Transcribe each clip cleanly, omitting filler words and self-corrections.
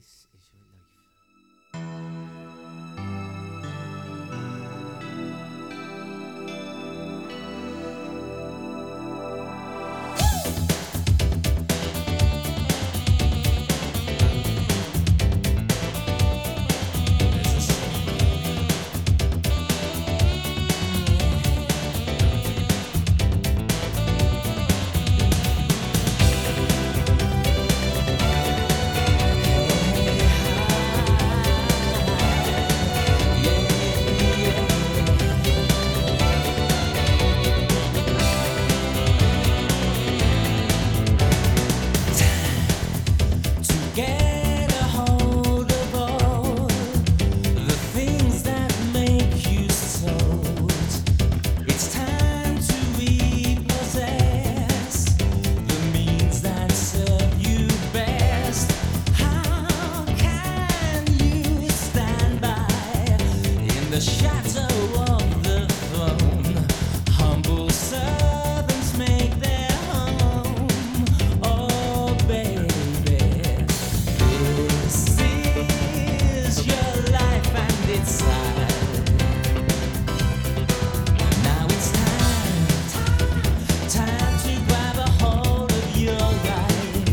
This is your life. Get a hold of all the things that make you sold. It's time to repossess the means that serve you best. How can you stand by in the shadow of the throne? Humble servants make their home. Oh, baby. This is your life and it's sad. Now it's time to grab a hold of your life.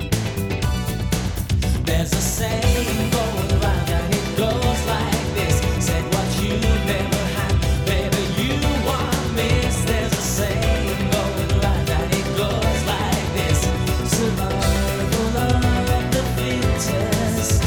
There's a saying going around and it goes like this. Said what you never had, baby, you won't miss. There's a saying going around and it goes like this. Survival of the fittest.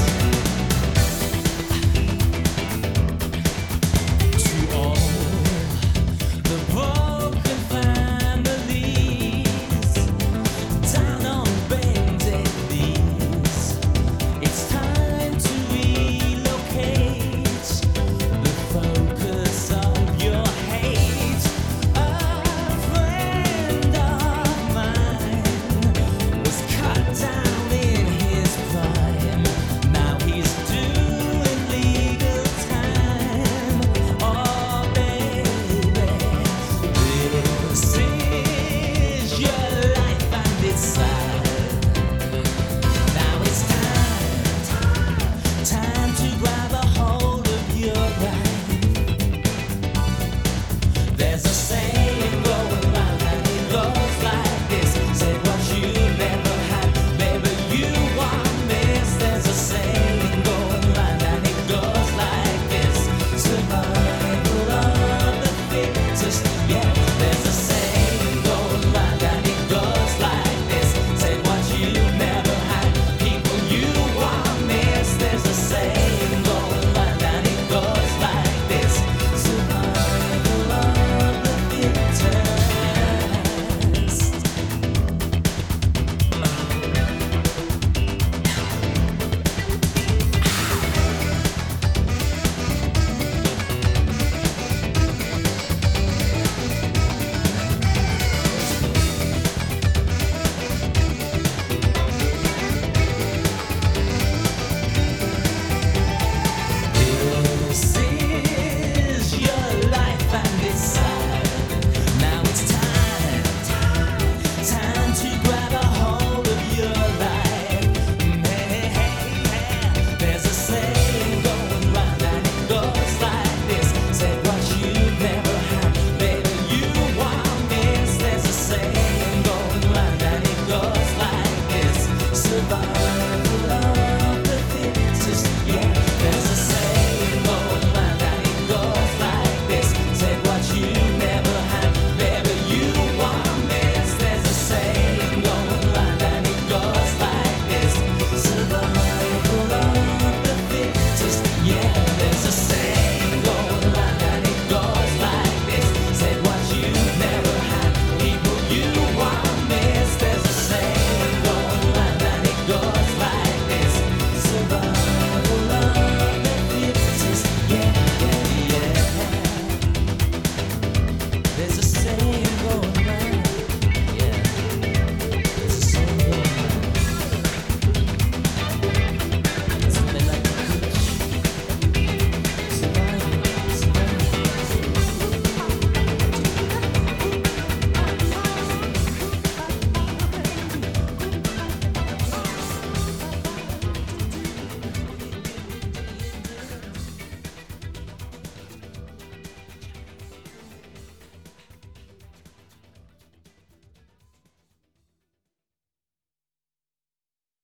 To all the broken families down on bended knees, it's time to relocate the focus of your hate. A friend of mine was cut down in his prime. Now he's doing legal time. Oh, baby, this is your life and it's sad. Now it's time to grab a hold of your life. There's a saying going round and it goes like this. Said what you never had, baby, you won't miss. There's a saying going round and it goes like this. Survival of the fittest. Yeah, there's a saying going round and it goes like this. Said what you never had, people, you won't miss. There's a saying going round and it goes like this. Survival of the fittest. This is your life and it's sad. Now it's time to grab a hold of your life. Hey, there's a saying going round and it goes like this. Said what you never had, baby, you won't miss. There's a saying going round and it goes like this. Survival